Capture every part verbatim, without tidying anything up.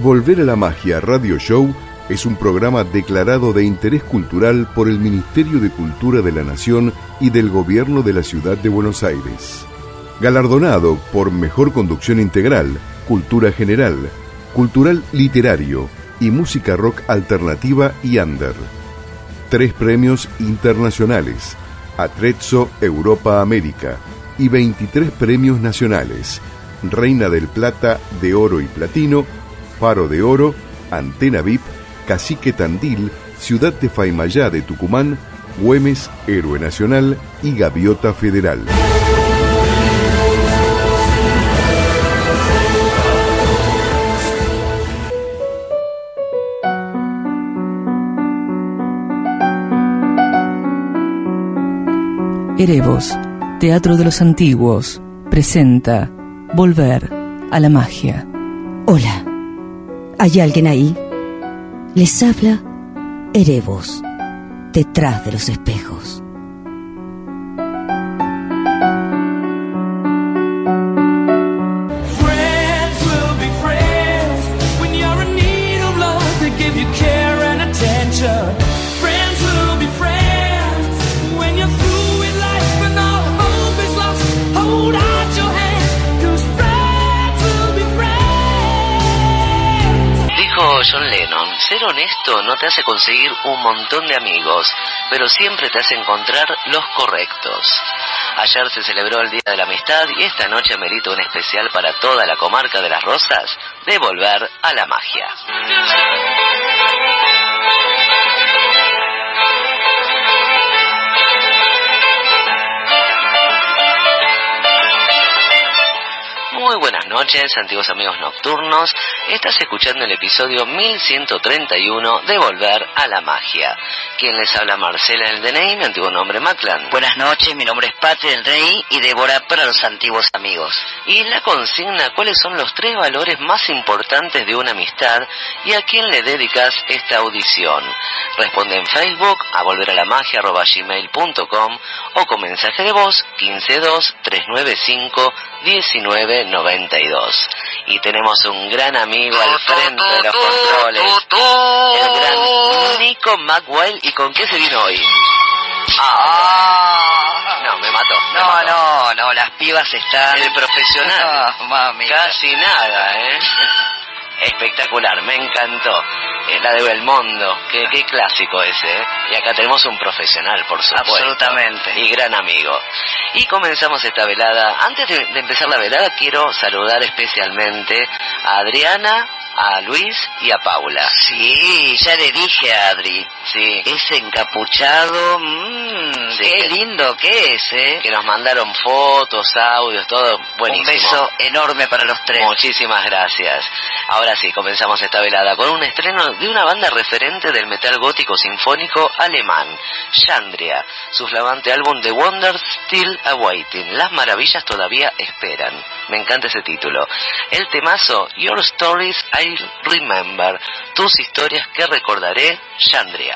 Volver a la Magia Radio Show es un programa declarado de interés cultural por el Ministerio de Cultura de la Nación y del Gobierno de la Ciudad de Buenos Aires. Galardonado por Mejor Conducción Integral, Cultura General, Cultural Literario y Música Rock Alternativa y Under. Tres premios internacionales, Atrezzo Europa América, y veintitrés premios nacionales, Reina del Plata, de Oro y Platino, Faro de Oro, Antena V I P, Cacique Tandil, Ciudad de Faimayá de Tucumán, Güemes, Héroe Nacional y Gaviota Federal. Erebos, Teatro de los Antiguos, presenta Volver a la Magia. Hola, ¿hay alguien ahí? Les habla Erebos, detrás de los espejos. John Lennon, ser honesto no te hace conseguir un montón de amigos, pero siempre te hace encontrar los correctos. Ayer se celebró el Día de la Amistad y esta noche amerita un especial para toda la comarca de Las Rosas de Volver a la Magia. Muy buenas noches, antiguos amigos nocturnos. Estás escuchando el episodio mil ciento treinta y uno de Volver a la Magia. Quien les habla, Marcela del D N I, mi antiguo nombre Maclan. Buenas noches, mi nombre es Patri del D N I y Débora para los antiguos amigos. Y la consigna, ¿cuáles son los tres valores más importantes de una amistad y a quién le dedicas esta audición? Responde en Facebook a volveralamagia arroba gmail punto com o con mensaje de voz quince dos tres nueve cinco diecinueve noventa y dos. Y tenemos un gran amigo al frente de los controles, el gran Nico McWell. ¿Y con qué se vino hoy? Ah, no, me mató. Me no, mató. no, no, las pibas están... El profesional. Oh, mami. Casi nada, ¿eh? Espectacular, me encantó. Eh, la de Belmondo, qué, qué clásico ese, ¿eh? Y acá tenemos un profesional, por supuesto. Absolutamente. Y gran amigo. Y comenzamos esta velada. Antes de, de empezar la velada, quiero saludar especialmente a Adriana, a Luis y a Paula. Sí, ya le dije a Adri. Sí. Ese encapuchado, mmm, Sí, qué que- lindo que es, ¿eh? Que nos mandaron fotos, audios, todo buenísimo. Un beso enorme para los tres. Muchísimas gracias. Ahora sí, comenzamos esta velada con un estreno de una banda referente del metal gótico sinfónico alemán, Chandria. Su flamante álbum The Wonders Still Awaiting. Las maravillas todavía esperan. Me encanta ese título. El temazo Your Stories I'll Remember. Tus historias que recordaré, Chandria.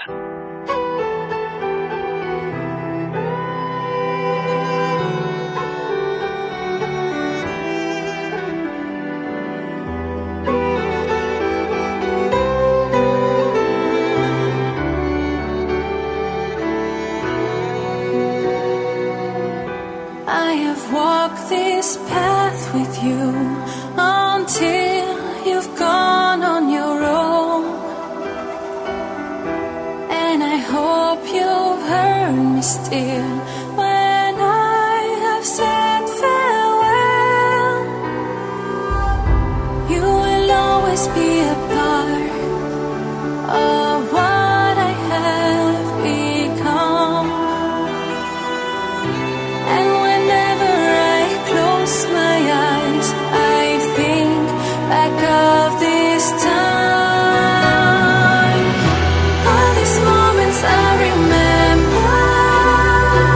I have walked this path with you until you've gone on your own. And I hope you've heard me still when I have said farewell. You will always be a part of what I have become. And whenever I close my eyes, I think back of this time. All these moments I remember.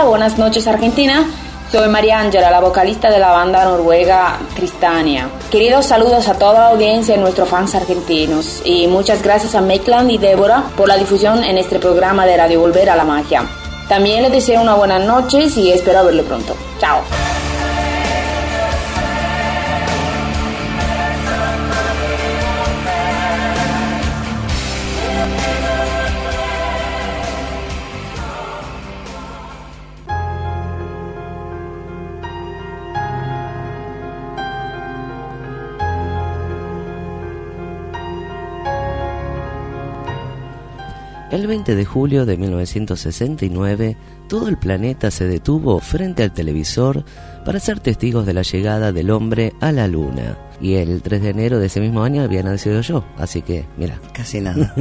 buenas noches Argentina. Soy María Ángela, la vocalista de la banda noruega Cristania. Queridos saludos a toda la audiencia y nuestros fans argentinos. Y muchas gracias a Maitland y Débora por la difusión en este programa de Radio Volver a la Magia. También les deseo una buena noche y espero verle pronto. Chao. El veinte de julio de mil novecientos sesenta y nueve, todo el planeta se detuvo frente al televisor para ser testigos de la llegada del hombre a la luna. Y el tres de enero de ese mismo año había nacido yo, así que, mira. Casi nada.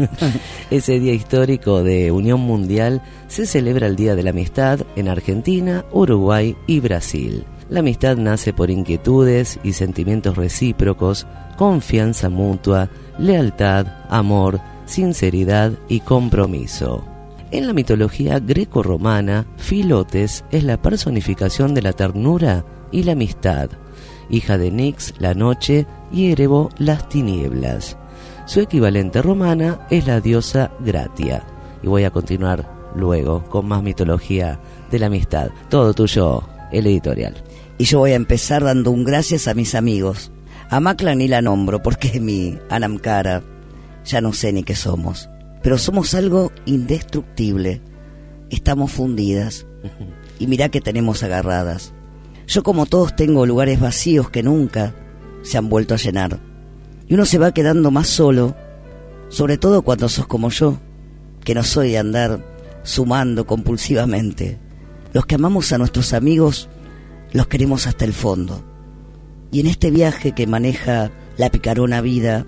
Ese día histórico de unión mundial se celebra el Día de la Amistad en Argentina, Uruguay y Brasil. La amistad nace por inquietudes y sentimientos recíprocos, confianza mutua, lealtad, amor, sinceridad y compromiso. En la mitología greco-romana, Filotes es la personificación de la ternura y la amistad, hija de Nix, la noche, y Erebo, las tinieblas. Su equivalente romana es la diosa Gratia. Y voy a continuar luego con más mitología de la amistad. Todo tuyo, el editorial. Y yo voy a empezar dando un gracias a mis amigos. A Macla ni la nombro porque es mi Anamcara. Ya no sé ni qué somos, pero somos algo indestructible. Estamos fundidas y mirá que tenemos agarradas. Yo, como todos, tengo lugares vacíos que nunca se han vuelto a llenar. Y uno se va quedando más solo, sobre todo cuando sos como yo, que no soy de andar sumando compulsivamente. Los que amamos a nuestros amigos los queremos hasta el fondo. Y en este viaje que maneja la picarona vida,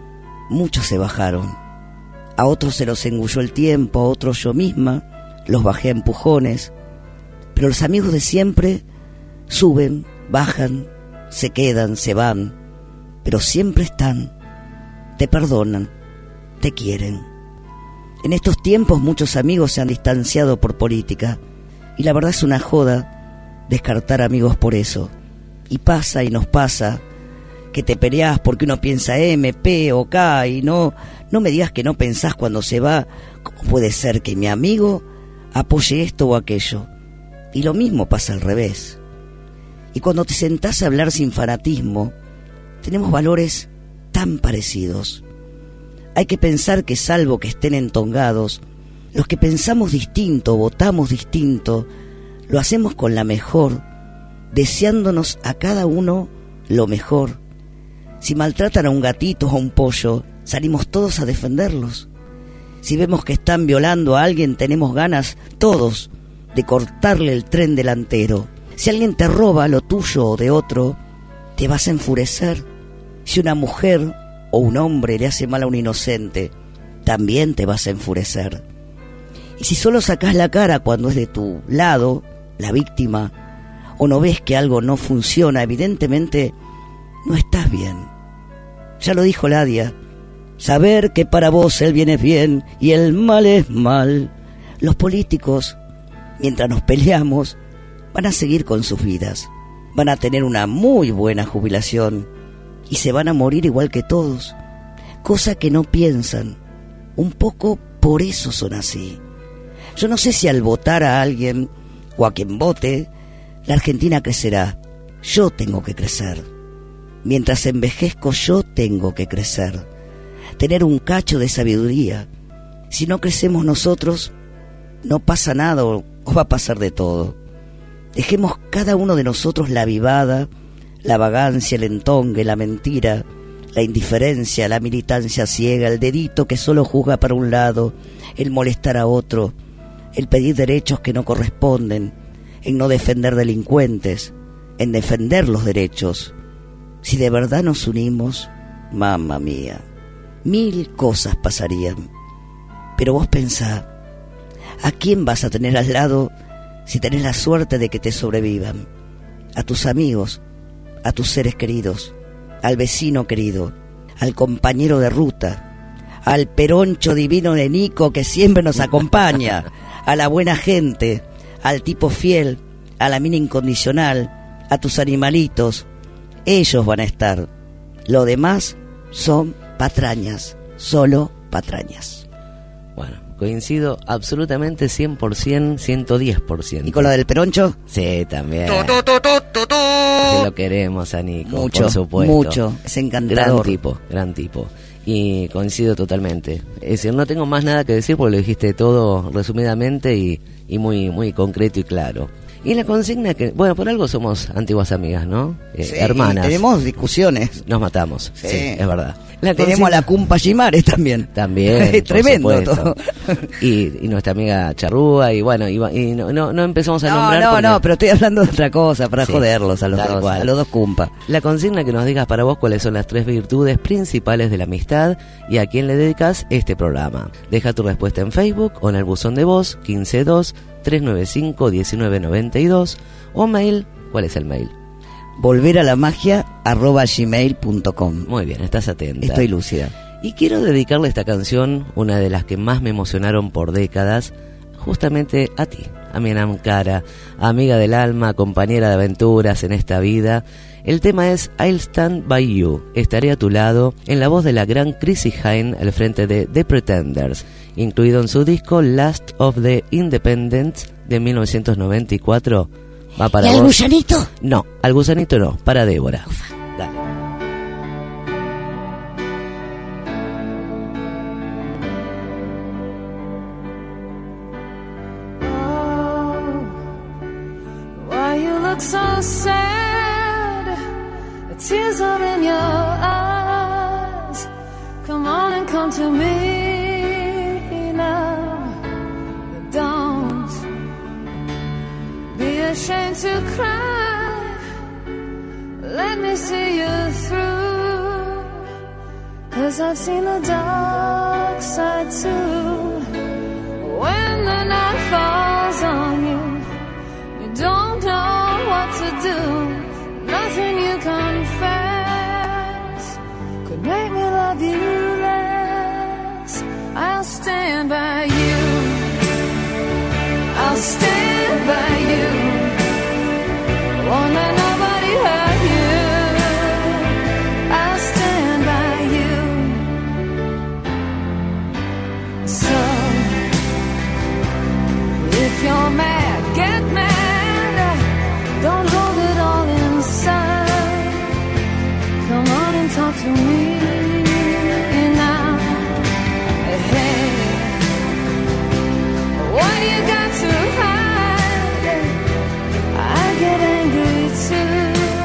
muchos se bajaron. A otros se los engulló el tiempo, a otros yo misma los bajé a empujones. Pero los amigos de siempre suben, bajan, se quedan, se van, pero siempre están, te perdonan, te quieren. En estos tiempos muchos amigos se han distanciado por política, y la verdad es una joda descartar amigos por eso. Y pasa y nos pasa que te peleás porque uno piensa M, P o K, y no, no me digas que no pensás cuando se va. ¿Cómo puede ser que mi amigo apoye esto o aquello? Y lo mismo pasa al revés. Y cuando te sentás a hablar sin fanatismo, tenemos valores tan parecidos. Hay que pensar que, salvo que estén entongados, los que pensamos distinto, votamos distinto, lo hacemos con la mejor, deseándonos a cada uno lo mejor. Si maltratan a un gatito o a un pollo, salimos todos a defenderlos. Si vemos que están violando a alguien, tenemos ganas, todos, de cortarle el tren delantero. Si alguien te roba lo tuyo o de otro, te vas a enfurecer. Si una mujer o un hombre le hace mal a un inocente, también te vas a enfurecer. Y si solo sacás la cara cuando es de tu lado, la víctima, o no ves que algo no funciona, evidentemente no estás bien. Ya lo dijo Ladia, saber que para vos el bien es bien y el mal es mal. Los políticos, mientras nos peleamos, van a seguir con sus vidas, van a tener una muy buena jubilación y se van a morir igual que todos, cosa que no piensan. Un poco por eso son así. Yo no sé si al votar a alguien o a quien vote, la Argentina crecerá. Yo tengo que crecer. Mientras envejezco, yo tengo que crecer, tener un cacho de sabiduría. Si no crecemos nosotros, no pasa nada o, o va a pasar de todo. Dejemos cada uno de nosotros la vivada, la vagancia, el entongue, la mentira, la indiferencia, la militancia ciega, el dedito que solo juzga para un lado, el molestar a otro, el pedir derechos que no corresponden, en no defender delincuentes, en defender los derechos. Si de verdad nos unimos, mamma mía, mil cosas pasarían. Pero vos pensá, ¿a quién vas a tener al lado si tenés la suerte de que te sobrevivan? A tus amigos, a tus seres queridos, al vecino querido, al compañero de ruta, al peroncho divino de Nico que siempre nos acompaña, a la buena gente, al tipo fiel, a la mina incondicional, a tus animalitos. Ellos van a estar. Lo demás son patrañas, solo patrañas. Bueno, coincido absolutamente cien por ciento, ciento diez por ciento. ¿Y con lo del peroncho? Sí, también. Tu, tu, tu, tu, tu, tu. Sí lo queremos a Nico, Mucho, por supuesto. mucho, es encantador. Gran tipo, gran tipo. Y coincido totalmente. Es decir, no tengo más nada que decir porque lo dijiste todo resumidamente y, y muy, muy concreto y claro. Y la consigna que, bueno, por algo somos antiguas amigas, ¿no? Eh, Sí, hermanas. tenemos discusiones. Nos matamos, sí, Sí. es verdad. La Tenemos consigna- a la Cumpa Yimares también. También, Es por tremendo supuesto. todo. Y, y nuestra amiga Charrúa, y bueno, y, y no, no, no empezamos a No, nombrar. no, porque- no, pero estoy hablando de otra cosa, para Sí, joderlos a los tal dos, cual. a los dos Cumpa. La consigna que nos digas para vos cuáles son las tres virtudes principales de la amistad y a quién le dedicas este programa. Deja tu respuesta en Facebook o en el buzón de voz quince dos, tres nueve cinco, diecinueve noventa y dos o mail. ¿Cuál es el mail? Volver a la magia arroba gmail punto com. Muy bien, estás atenta. Estoy lúcida. Y quiero dedicarle esta canción, una de las que más me emocionaron por décadas, justamente a ti, a mi Anam Cara, amiga del alma, compañera de aventuras en esta vida. El tema es I'll Stand By You, estaré a tu lado, en la voz de la gran Chrissy Hynde al frente de The Pretenders, incluido en su disco Last of the Independents de mil novecientos noventa y cuatro. Va para ¿Y al vos. gusanito? No, al gusanito no, para Débora. Dale. Why you look so sad? The tears are in your eyes. Come on and come to me now. Don't be ashamed to cry. Let me see you through. 'Cause I've seen the dark side too. When the night falls on you, you don't know what to do. Nothing you confess could make me love you less. I'll stand by you. I'll stand by you. Won't let nobody hurt you. I'll stand by you. So if you're mad, get mad. Don't hold it all inside. Come on and talk to me now. Hey, what do you got to hide? I get angry too,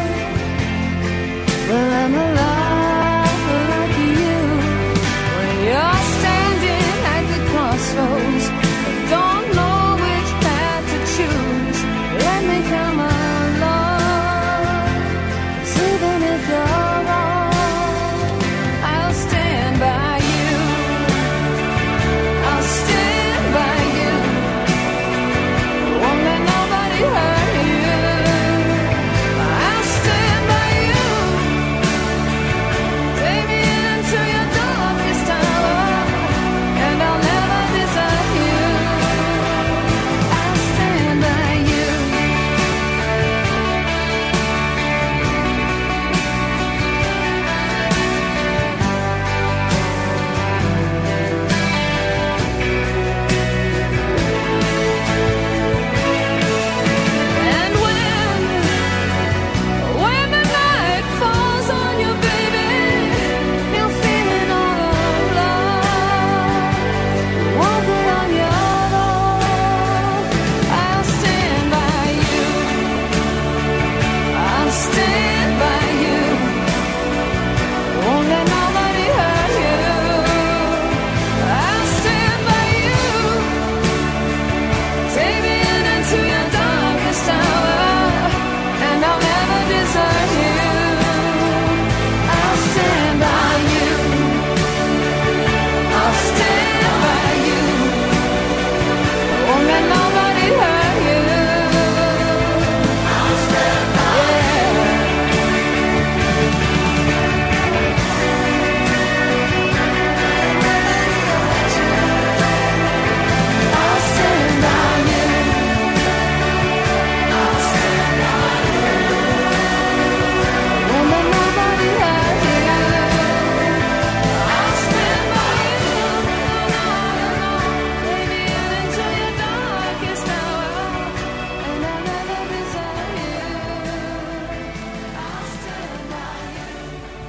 but I'm alive like you. When you're standing at the crossroads, don't know which path to choose. Let me come along. 'Cause even if you're wrong,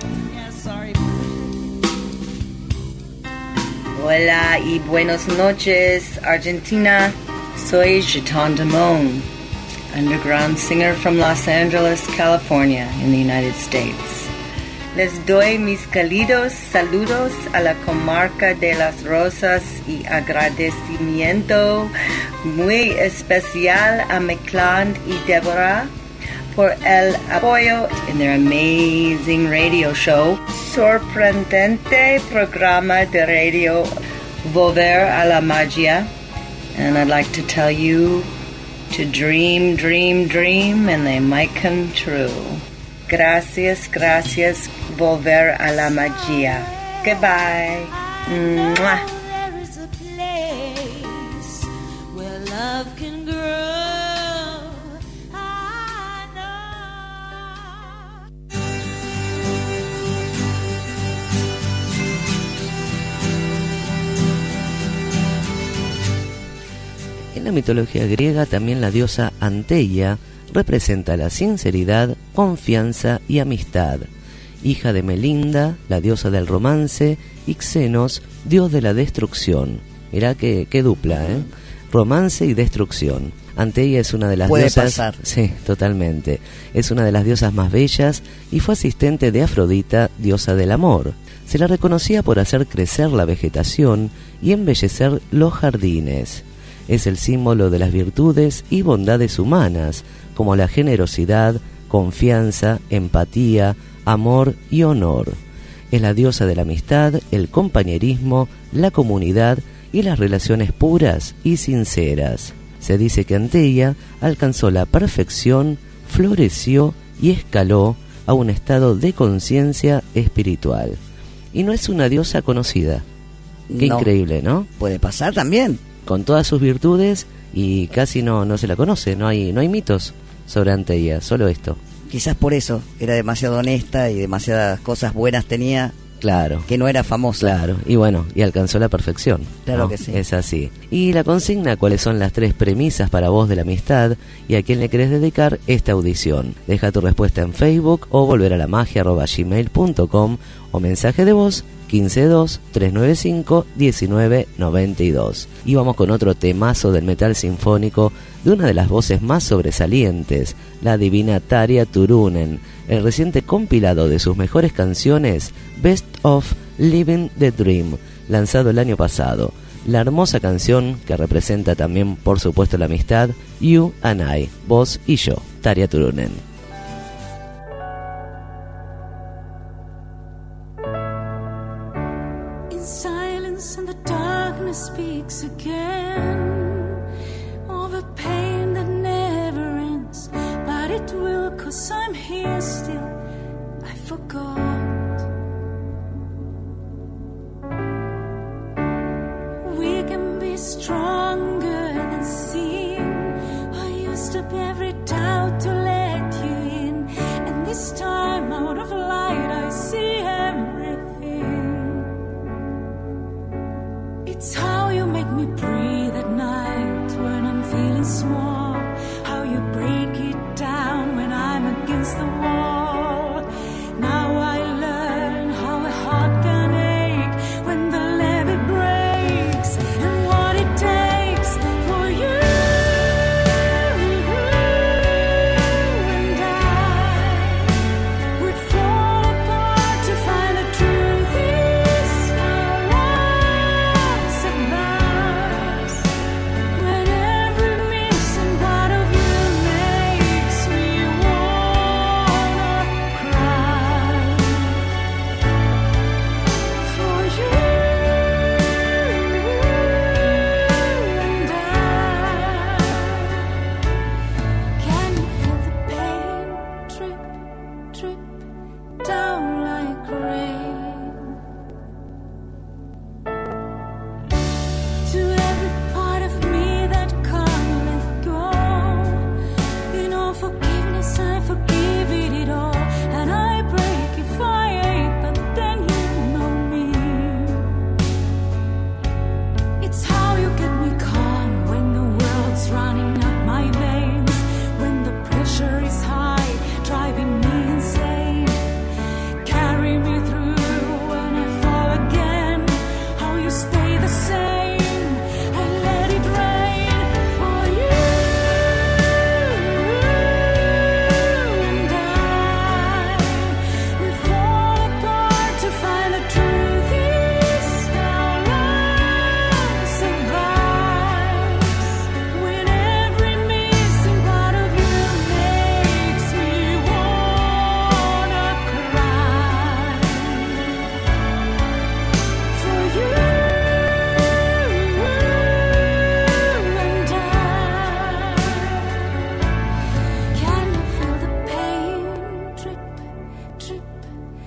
Hola y buenas noches, Argentina. Soy Jeton Damone, underground singer from Los Angeles, California, in the United States. Les doy mis cálidos saludos a la comarca de Las Rosas y agradecimiento muy especial a Mecland y Deborah por el apoyo en their amazing radio show, sorprendente programa de radio Volver a la Magia. And I'd like to tell you to dream, dream, dream, and they might come true. Gracias, gracias, Volver a la Magia. Goodbye. Mwah. There is a place where love can grow. I know. En la mitología griega también la diosa Anteia representa la sinceridad, confianza y amistad. Hija de Melinda, la diosa del romance, y Xenos, dios de la destrucción. Mirá qué, qué dupla, ¿eh? Romance y destrucción. Anteia es una de las Puede diosas... pasar. Sí, totalmente. Es una de las diosas más bellas y fue asistente de Afrodita, diosa del amor. Se la reconocía por hacer crecer la vegetación y embellecer los jardines. Es el símbolo de las virtudes y bondades humanas, como la generosidad, confianza, empatía, amor y honor. Es la diosa de la amistad, el compañerismo, la comunidad y las relaciones puras y sinceras. Se dice que Anteia alcanzó la perfección, floreció y escaló a un estado de conciencia espiritual. Y no es una diosa conocida. Qué No. increíble, ¿no? Puede pasar también. Con todas sus virtudes y casi no, no se la conoce, no hay, no hay mitos sobre Anteia, solo esto. Quizás por eso era demasiado honesta y demasiadas cosas buenas tenía, Claro. que no era famosa. Claro, y bueno, y alcanzó la perfección. Claro ¿no? que sí. Es así. Y la consigna, ¿cuáles son las tres premisas para vos de la amistad y a quién le querés dedicar esta audición? Deja tu respuesta en Facebook o volver a la magia arroba gmail punto com o mensaje de voz quince dos, tres nueve cinco, diecinueve noventa y dos. Y vamos con otro temazo del metal sinfónico de una de las voces más sobresalientes, la divina Tarja Turunen, el reciente compilado de sus mejores canciones, Best of Living the Dream, lanzado el año pasado. La hermosa canción que representa también, por supuesto, la amistad, You and I, vos y yo, Tarja Turunen. And the darkness speaks again of a pain that never ends, but it will, 'cause I'm here still. I forgot. We can be stronger than seen. I used to be every doubt to let you in, and this time out of light I see everything. It's how you make me breathe at night when I'm feeling small. How you break it down when I'm against the wall. Now I learn how a heart can ache when the levee breaks, and what it takes for you.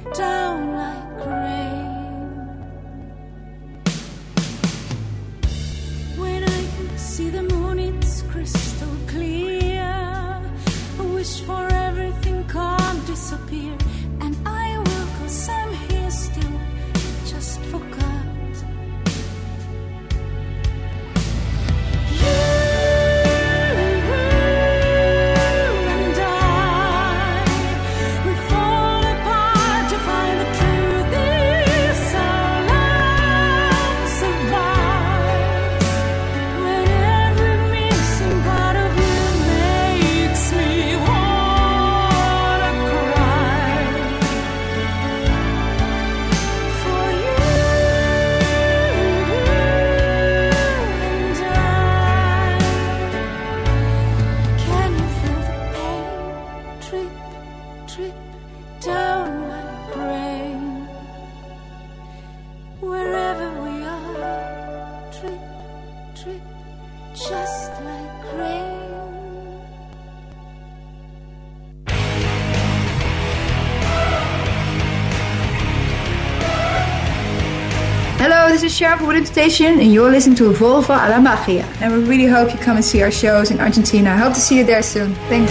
down like rain. When I see the moon, it's crystal clear. I wish for everything can't disappear, and I will, 'cause I'm here still, just forgot. Hello, this is Sharp Wooden Station, and you're listening to Volva a la Magia. And we really hope you come and see our shows in Argentina. I hope to see you there soon. Thanks.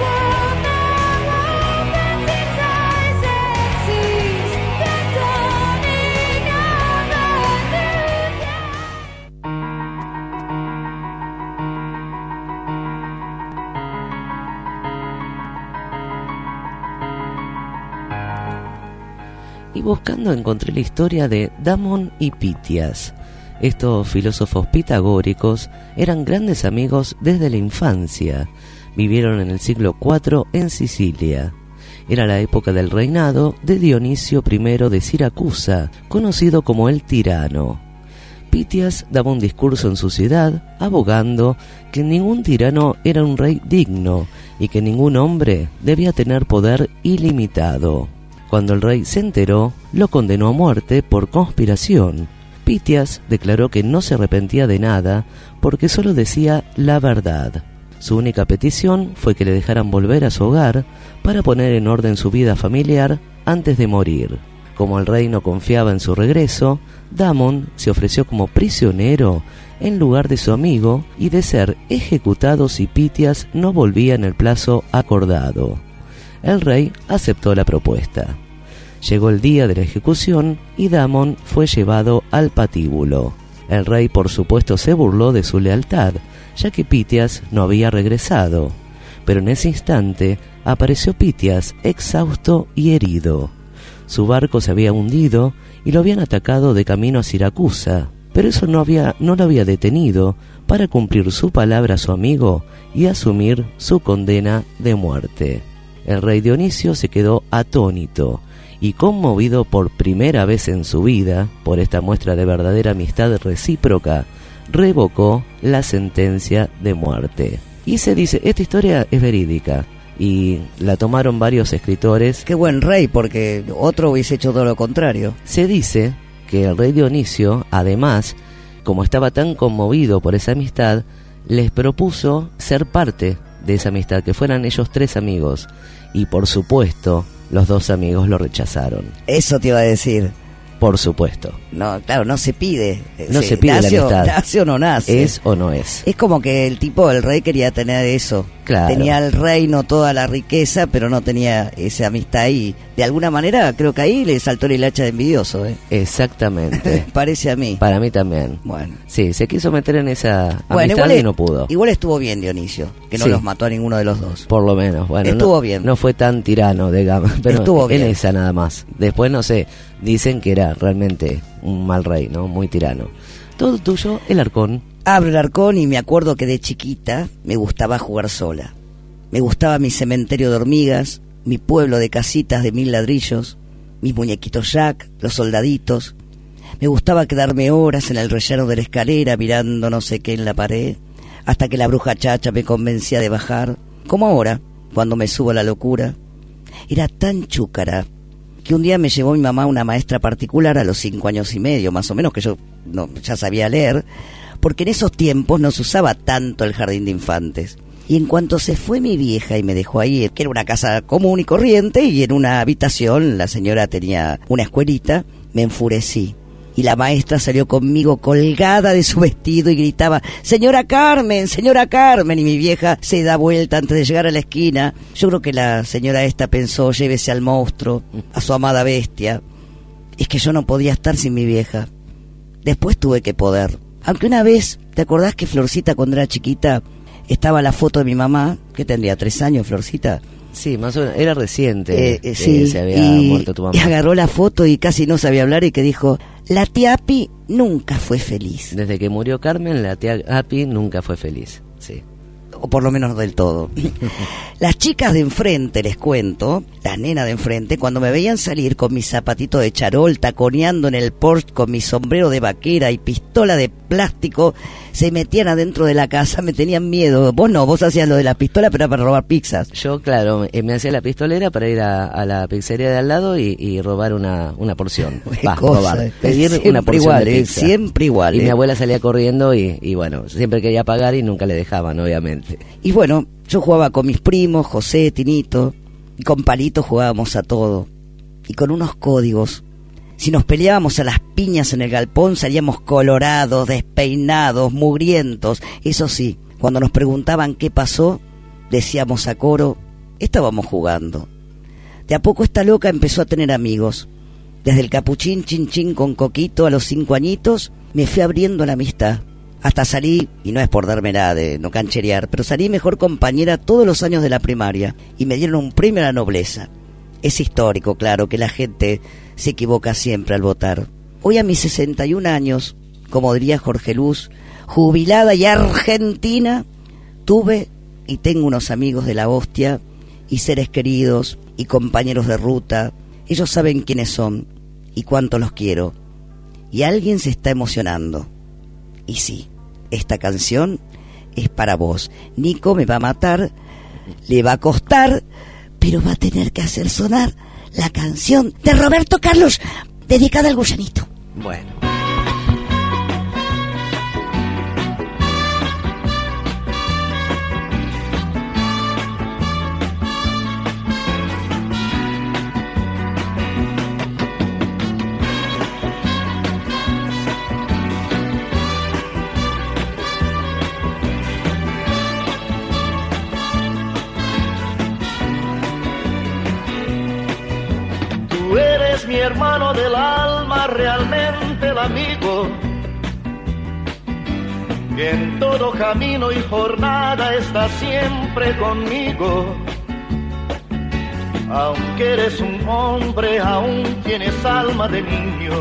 Y buscando encontré la historia de Damon y Pitias. Estos filósofos pitagóricos eran grandes amigos desde la infancia. Vivieron en el siglo cuatro en Sicilia. Era la época del reinado de Dionisio primero de Siracusa, conocido como el tirano. Pitias daba un discurso en su ciudad, abogando que ningún tirano era un rey digno y que ningún hombre debía tener poder ilimitado. Cuando el rey se enteró, lo condenó a muerte por conspiración. Pitias declaró que no se arrepentía de nada porque solo decía la verdad. Su única petición fue que le dejaran volver a su hogar para poner en orden su vida familiar antes de morir. Como el rey no confiaba en su regreso, Damon se ofreció como prisionero en lugar de su amigo y de ser ejecutado si Pitias no volvía en el plazo acordado. El rey aceptó la propuesta. Llegó el día de la ejecución y Damon fue llevado al patíbulo. El rey, por supuesto, se burló de su lealtad, ya que Pitias no había regresado. Pero en ese instante apareció Pitias, exhausto y herido. Su barco se había hundido y lo habían atacado de camino a Siracusa, pero eso no, había, no lo había detenido para cumplir su palabra a su amigo y asumir su condena de muerte. El rey Dionisio se quedó atónito y, conmovido por primera vez en su vida por esta muestra de verdadera amistad recíproca, revocó la sentencia de muerte. Y se dice, esta historia es verídica y la tomaron varios escritores. Qué buen rey, porque otro hubiese hecho todo lo contrario. Se dice que el rey Dionisio, además, como estaba tan conmovido por esa amistad, les propuso ser parte de esa amistad, que fueran ellos tres amigos. Y por supuesto, los dos amigos lo rechazaron. Eso te iba a decir. Por supuesto. No, claro, no se pide. No se, se pide nace la amistad. O, nace o no nace. Es o no es. Es como que el tipo, el rey, quería tener eso. Claro. Tenía el reino, toda la riqueza, pero no tenía esa amistad ahí. De alguna manera, creo que ahí le saltó el hilacha de envidioso, ¿eh? Exactamente. Parece a mí. Para mí también. Bueno. Sí, se quiso meter en esa bueno, amistad y no pudo. Igual estuvo bien Dionisio, que no sí. los mató a ninguno de los dos. Por lo menos. Bueno, estuvo no, bien. No fue tan tirano, digamos. Pero estuvo bien. En esa nada más. Después, no sé, dicen que era realmente un mal rey, ¿no? Muy tirano. Todo tuyo, el arcón. Abro el arcón y me acuerdo que de chiquita me gustaba jugar sola. Me gustaba mi cementerio de hormigas, mi pueblo de casitas de mil ladrillos, mis muñequitos Jack, los soldaditos. Me gustaba quedarme horas en el rellano de la escalera mirando no sé qué en la pared, hasta que la bruja Chacha me convencía de bajar, como ahora, cuando me subo a la locura. Era tan chúcara que un día me llevó mi mamá una maestra particular a los cinco años y medio, más o menos, que yo no, ya sabía leer, porque en esos tiempos no se usaba tanto el jardín de infantes. Y en cuanto se fue mi vieja y me dejó ahí, que era una casa común y corriente, y en una habitación la señora tenía una escuelita, me enfurecí. Y la maestra salió conmigo colgada de su vestido y gritaba, señora Carmen, señora Carmen, y mi vieja se da vuelta antes de llegar a la esquina. Yo creo que la señora esta pensó, llévese al monstruo, a su amada bestia. Es que yo no podía estar sin mi vieja. Después tuve que poder. Aunque una vez, ¿te acordás que Florcita cuando era chiquita estaba la foto de mi mamá, que tendría tres años, Florcita? Sí, más o menos, era reciente eh, eh, que sí, se había y, muerto tu mamá. Y agarró la foto y casi no sabía hablar y que dijo, la tía Api nunca fue feliz. Desde que murió Carmen, la tía Api nunca fue feliz, sí. O por lo menos del todo. Las chicas de enfrente, les cuento, las nenas de enfrente, cuando me veían salir con mi zapatito de charol, taconeando en el Porsche con mi sombrero de vaquera y pistola de plástico, se metían adentro de la casa, me tenían miedo. Vos no, vos hacías lo de la pistola, pero era para robar pizzas. Yo, claro, me, me hacía la pistolera para ir a, a la pizzería de al lado y, y robar una, una porción. Va, robar. Pedir siempre una porción igual, de eh, pizza. siempre igual. Y eh. mi abuela salía corriendo y, y bueno, siempre quería pagar y nunca le dejaban, obviamente. Y bueno, yo jugaba con mis primos, José, Tinito, y con Palito jugábamos a todo. Y con unos códigos. Si nos peleábamos a las piñas en el galpón, salíamos colorados, despeinados, mugrientos. Eso sí, cuando nos preguntaban qué pasó, decíamos a coro, estábamos jugando. De a poco esta loca empezó a tener amigos. Desde el capuchín chin chin con Coquito a los cinco añitos, me fui abriendo la amistad. Hasta salí, y no es por darme nada de no cancherear, pero salí mejor compañera todos los años de la primaria y me dieron un premio a la nobleza. Es histórico, claro, que la gente se equivoca siempre al votar. Hoy a mis sesenta y un años, como diría Jorge Luz, jubilada y argentina, tuve y tengo unos amigos de la hostia y seres queridos y compañeros de ruta. Ellos saben quiénes son y cuánto los quiero. Y alguien se está emocionando. Y sí, esta canción es para vos. Nico me va a matar, le va a costar, pero va a tener que hacer sonar la canción de Roberto Carlos, dedicada al gusanito. Bueno. Mi hermano del alma, realmente el amigo, que en todo camino y jornada está siempre conmigo. Aunque eres un hombre, aún tienes alma de niño.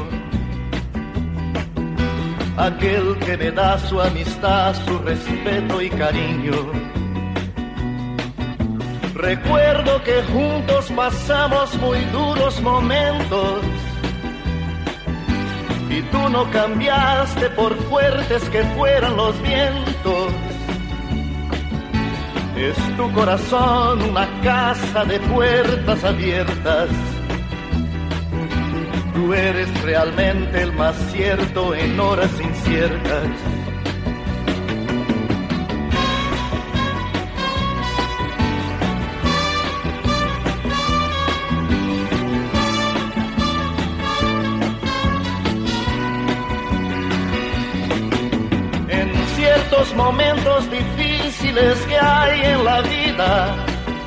Aquel que me da su amistad, su respeto y cariño. Recuerdo que juntos pasamos muy duros momentos y tú no cambiaste por fuertes que fueran los vientos. Es tu corazón una casa de puertas abiertas. Tú eres realmente el más cierto en horas inciertas. Momentos difíciles que hay en la vida,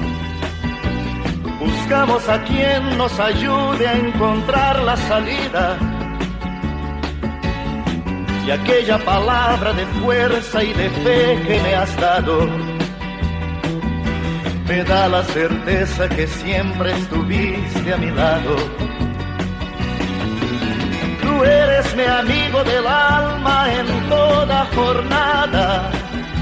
buscamos a quien nos ayude a encontrar la salida. Y aquella palabra de fuerza y de fe que me has dado me da la certeza que siempre estuviste a mi lado. Tú eres mi amigo del alma en toda jornada,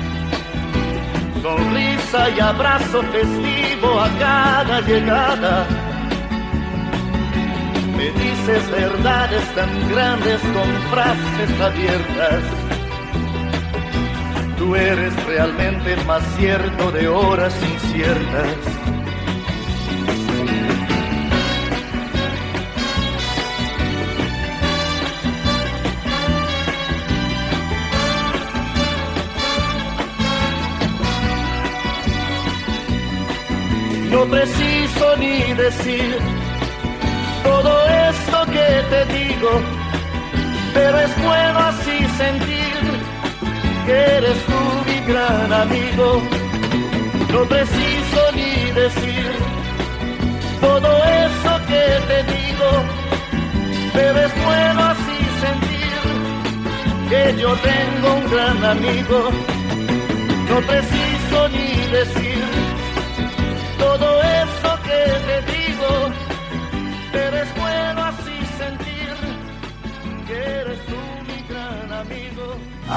sonrisa y abrazo festivo a cada llegada. Me dices verdades tan grandes con frases abiertas. Tú eres realmente el más cierto de horas inciertas. no preciso ni decir todo esto que te digo, pero es bueno así sentir que eres tú mi gran amigo. No preciso ni decir todo eso que te digo, pero es bueno así sentir que yo tengo un gran amigo. No preciso ni decir todo eso que te digo, pero es bueno así sentir que eres tú mi gran amigo.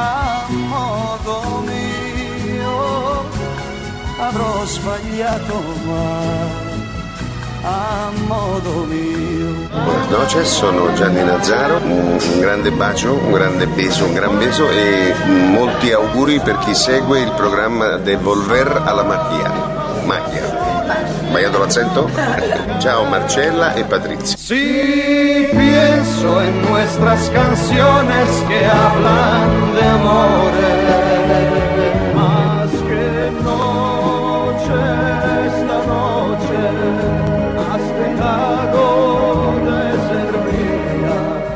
Amore mio, avrò sbagliato mai. Amore mio. Buenas noches, sono Gianni Nazzaro, un, un grande bacio, un grande beso, un gran beso e molti auguri per chi segue il programma de Volver a la Magia. Magia. ¿Sbagliato l'accento? Ciao Marcella e Patrizia. Si pienso en nuestras canciones que hablan de amores, más que noche, esta noche has dejado de ser mía.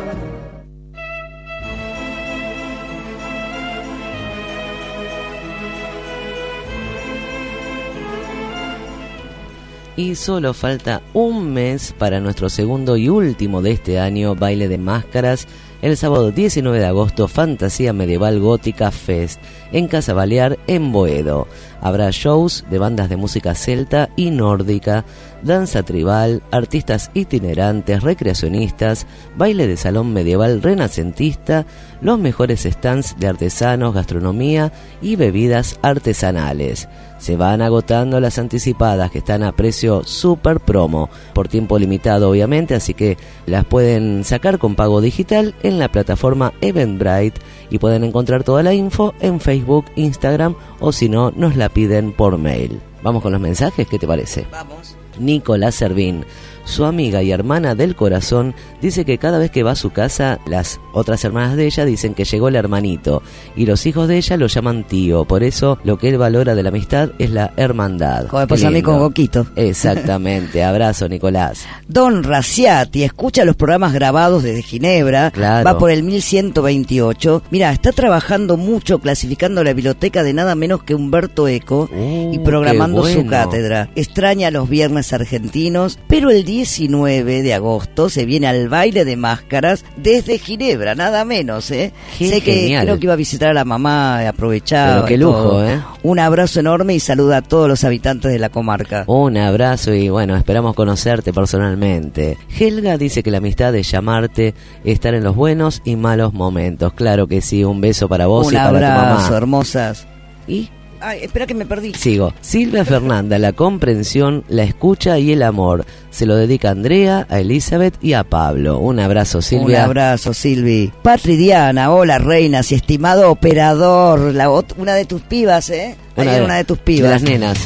Y solo falta un mes para nuestro segundo y último de este año baile de máscaras. El sábado diecinueve de agosto, Fantasía Medieval Gótica Fest en Casa Balear, en Boedo. Habrá shows de bandas de música celta y nórdica, danza tribal, artistas itinerantes, recreacionistas, baile de salón medieval renacentista, los mejores stands de artesanos, gastronomía y bebidas artesanales. Se van agotando las anticipadas, que están a precio super promo, por tiempo limitado obviamente, así que las pueden sacar con pago digital en la plataforma Eventbrite y pueden encontrar toda la info en Facebook, Instagram o si no, nos la piden por mail. Vamos con los mensajes, ¿qué te parece? Vamos. Nicolás Servín, su amiga y hermana del corazón, dice que cada vez que va a su casa, las otras hermanas de ella dicen que llegó el hermanito y los hijos de ella lo llaman tío. Por eso lo que él valora de la amistad es la hermandad. Como me pasa a mí con Goquito. Exactamente. Abrazo, Nicolás. Don Raciati escucha los programas grabados desde Ginebra. Claro. Va por el mil ciento veintiocho. Mira, está trabajando mucho clasificando la biblioteca de nada menos que Humberto Eco uh, y programando bueno. su cátedra. Extraña los viernes argentinos, pero el diecinueve de agosto se viene al baile de máscaras desde Ginebra, nada menos, ¿eh? Qué sé que genial. creo que iba a visitar a la mamá, aprovechaba. Pero qué lujo, ¿eh? Un abrazo enorme y saluda a todos los habitantes de la comarca. Un abrazo y bueno, esperamos conocerte personalmente. Helga dice que la amistad es llamarte, estar en los buenos y malos momentos. Claro que sí, un beso para vos un y para tu mamá. Un abrazo, hermosas. ¿Y? Ay, espera que me perdí. Sigo. Silvia Fernanda, la comprensión, la escucha y el amor. Se lo dedica a Andrea, a Elizabeth y a Pablo. Un abrazo, Silvia. Un abrazo, Silvi. Patri Diana, hola, reinas y estimado operador. La, una de tus pibas, ¿eh? Una, Ayer de, una de tus pibas. De las nenas.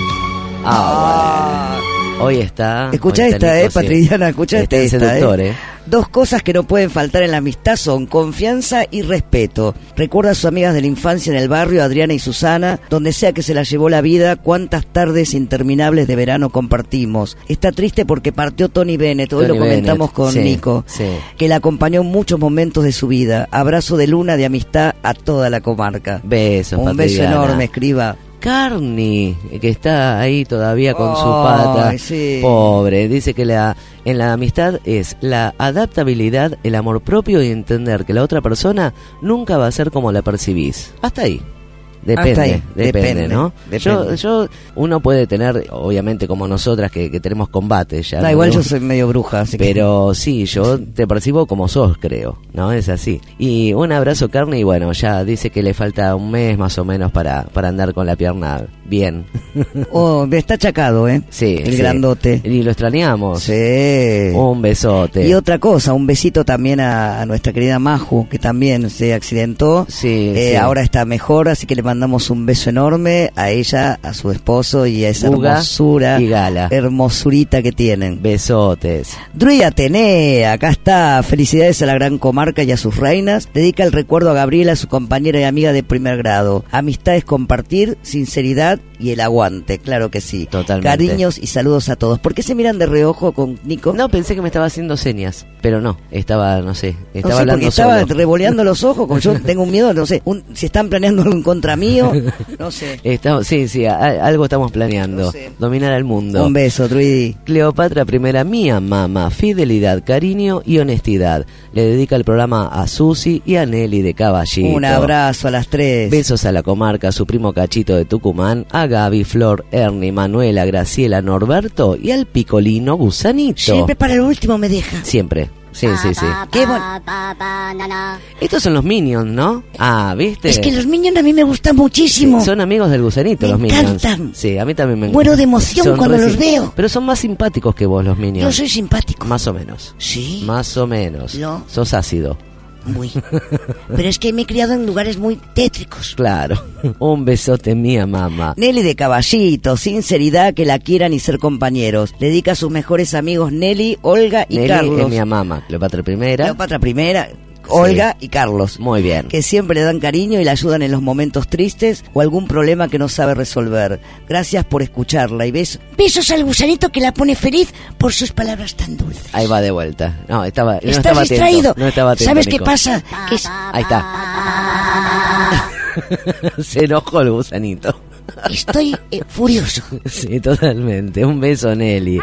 Ah, bueno. Hoy está... Escucha hoy esta, está eh, Nico, Patri Diana, escucha está esta. seductor, eh. eh. Dos cosas que no pueden faltar en la amistad son confianza y respeto. Recuerda a sus amigas de la infancia en el barrio, Adriana y Susana, donde sea que se la llevó la vida, cuántas tardes interminables de verano compartimos. Está triste porque partió Tony Bennett, hoy Tony lo comentamos Bennett, con sí, Nico, sí. que la acompañó en muchos momentos de su vida. Abrazo de luna de amistad a toda la comarca. Besos, Un Patri beso Diana. enorme, escriba. Carni, que está ahí todavía con oh, su pata, sí. pobre, dice que la en la amistad es la adaptabilidad, el amor propio y entender que la otra persona nunca va a ser como la percibís. Hasta ahí. Depende, Hasta ahí. depende, Depende, ¿no? depende. Yo, yo, uno puede tener, obviamente como nosotras que, que tenemos combate ya. Da ¿no? igual, yo soy medio bruja, así Pero que... sí, yo te percibo como sos, creo, ¿no? Es así. Y un abrazo, Carne, y bueno, ya dice que le falta un mes más o menos para, para andar con la pierna bien. Oh, está achacado, ¿eh? Sí. El sí. grandote. Y lo extrañamos. Sí. Un besote. Y otra cosa, un besito también a, a nuestra querida Maju, que también se accidentó. Sí, eh, sí. Ahora está mejor, así que le mandamos un beso enorme a ella, a su esposo y a esa Uga hermosura, y Gala. hermosurita que tienen. Besotes. Druy Atenea, acá está. Felicidades a la gran comarca y a sus reinas. Dedica el recuerdo a Gabriela, su compañera y amiga de primer grado. Amistad es compartir, sinceridad amistad y el aguante, claro que sí. Totalmente. Cariños y saludos a todos. ¿Por qué se miran de reojo con Nico? No, pensé que me estaba haciendo señas, pero no, estaba, no sé, estaba no sé, hablando porque estaba solo. revoleando los ojos, como yo tengo un miedo, no sé, un, si están planeando algo en contra mío, no sé. Estamos, sí, sí, a, algo estamos planeando, No sé. dominar al mundo. Un beso, Truidi. Cleopatra primera, mía, mamá, fidelidad, cariño y honestidad. Le dedica el programa a Susi y a Nelly de Caballito. Un abrazo a las tres. Besos a la comarca, a su primo Cachito de Tucumán, a Gaby, Flor, Ernie, Manuela, Graciela, Norberto y al picolino Gusanito. Siempre para el último me deja. Siempre. Sí, sí, sí. Qué bueno. Estos son los Minions, ¿no? Ah, ¿viste? Es que los Minions a mí me gustan muchísimo. Sí, son amigos del Gusanito, Me los Minions. encantan. Sí, a mí también me encantan. Muero de emoción cuando los veo. Pero son más simpáticos que vos, los Minions. Yo soy simpático. Más o menos. Sí. Más o menos. No. Sos ácido. Muy. Pero es que me he criado en lugares muy tétricos. Claro. Un besote, mía mamá. Nelly de Caballito, sinceridad, que la quieran y ser compañeros. Le dedica a sus mejores amigos Nelly, Olga y Nelly Carlos. es mi mamá, Cleopatra primera. Cleopatra primera, Olga Sí. y Carlos. Muy bien. Que siempre le dan cariño y la ayudan en los momentos tristes o algún problema que no sabe resolver. Gracias por escucharla y besos. Besos al Gusanito que la pone feliz por sus palabras tan dulces. Ahí va de vuelta. No, estaba, no Estás estaba distraído. atento. No estaba atento, ¿Sabes Nico. qué pasa? Que es- Ahí está. Se enojó el Gusanito. Estoy eh, furioso. Sí, totalmente. Un beso, Nelly.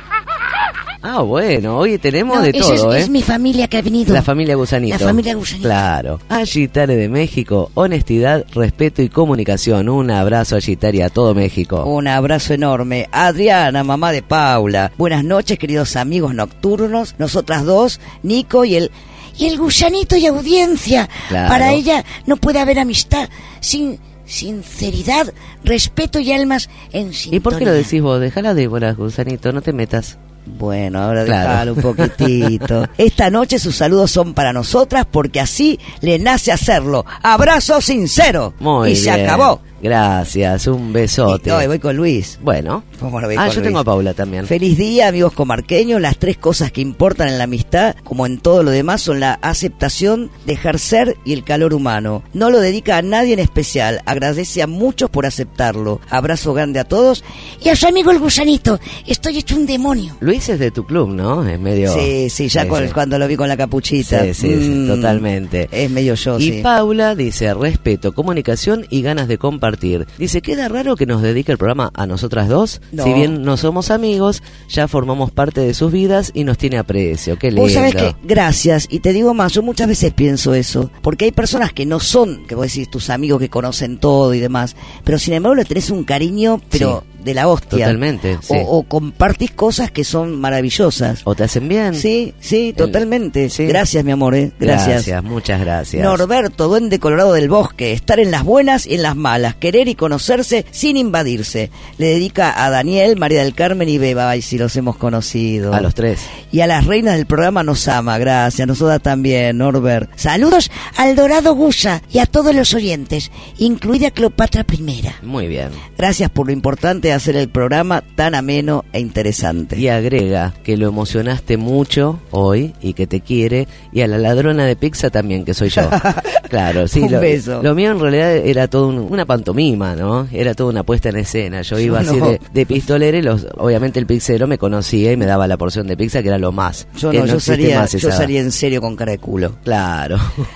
Ah, bueno, hoy tenemos No, de esa todo, es, ¿eh? es mi familia que ha venido. La familia Gusanito. La familia Gusanito. Claro. Agitare de México, honestidad, respeto y comunicación. Un abrazo, Agitare, a todo México. Un abrazo enorme. Adriana, mamá de Paula. Buenas noches, queridos amigos nocturnos. Nosotras dos, Nico y el... Y el Gusanito y audiencia. Claro. Para ella no puede haber amistad sin sinceridad, respeto y almas en sintonía. ¿Y por qué lo decís vos? Déjala de bolas, Gusanito, no te metas. Bueno, ahora Claro. déjalo un poquitito. Esta noche sus saludos son para nosotras porque así le nace hacerlo. Abrazo sincero. Muy y bien. se acabó. Gracias, un besote. Y hoy voy con Luis. Bueno. Vamos a ver Ah, con yo Luis. tengo a Paula también. Feliz día, amigos comarqueños. Las tres cosas que importan en la amistad, como en todo lo demás, son la aceptación, dejar ser y el calor humano. No lo dedica a nadie en especial. Agradece a muchos por aceptarlo. Abrazo grande a todos. Y a su amigo el Gusanito. Estoy hecho un demonio. Luis es de tu club, ¿no? Es medio... Sí, sí, ya Sí, con- sí. cuando lo vi con la capuchita. Sí, sí, sí, Mm, totalmente. Es medio yo, Y sí. Paula dice, respeto, comunicación y ganas de compartir. Dice, ¿queda raro que nos dedique el programa a nosotras dos? No. Si bien no somos amigos, ya formamos parte de sus vidas y nos tiene aprecio. Qué lindo. Vos sabés que, gracias, y te digo más, yo muchas veces pienso eso, porque hay personas que no son, que vos decís, tus amigos que conocen todo y demás, pero sin embargo le tenés un cariño, pero de la hostia. Totalmente, sí. O, o compartís cosas que son maravillosas. ¿O te hacen bien? Sí, sí, totalmente. sí. Gracias, mi amor, eh. Gracias. Gracias, muchas gracias. Norberto, duende colorado del bosque, estar en las buenas y en las malas, querer y conocerse sin invadirse. Le dedica a Daniel, María del Carmen y Beba, ay, si los hemos conocido. A los tres. Y a las reinas del programa nos ama, gracias, nosotras también, Norbert. Saludos al Dorado Gusa y a todos los oyentes, incluida Cleopatra primera. Muy bien. Gracias por lo importante de hacer el programa tan ameno e interesante. Y agrega que lo emocionaste mucho hoy y que te quiere. Y a la ladrona de pizza también, que soy yo. Claro, sí. Un lo, beso. lo mío en realidad era todo un- una pantomima, ¿no? Era toda una puesta en escena. Yo iba Yo así no. de, de pistolera y los, obviamente el pizzero me conocía y me daba la porción de pizza, que era lo más. Yo Que no, yo existe salía, más yo esa- salía en serio con cara de culo. Claro.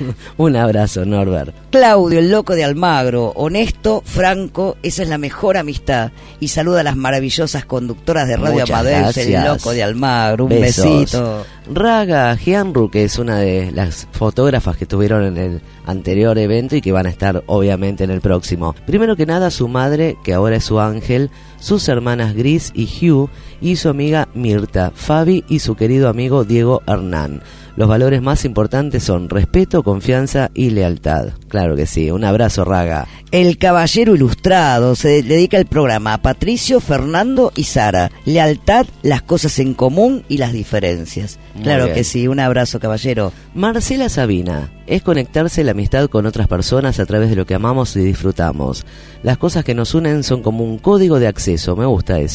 Un abrazo, Norbert. Claudio, el loco de Almagro, honesto, franco, esa es la mejor amistad. Y saluda a las maravillosas conductoras de Radio Muchas Amadeus, el gracias. loco de Almagro, un Besos. besito. Raga Gianru, que es una de las fotógrafas que estuvieron en el anterior evento y que van a estar obviamente en el próximo. Primero que nada, su madre, que ahora es su ángel, sus hermanas Gris y Hugh, y su amiga Mirta, Fabi y su querido amigo Diego Hernán. Los valores más importantes son respeto, confianza y lealtad. Claro que sí. Un abrazo, Raga. El caballero ilustrado se dedica el programa a Patricio, Fernando y Sara. Lealtad, las cosas en común y las diferencias. Muy Claro bien. que sí, un abrazo, caballero. Marcela Sabina, es conectarse la amistad con otras personas a través de lo que amamos y disfrutamos. Las cosas que nos unen son como un código de acceso, me gusta eso.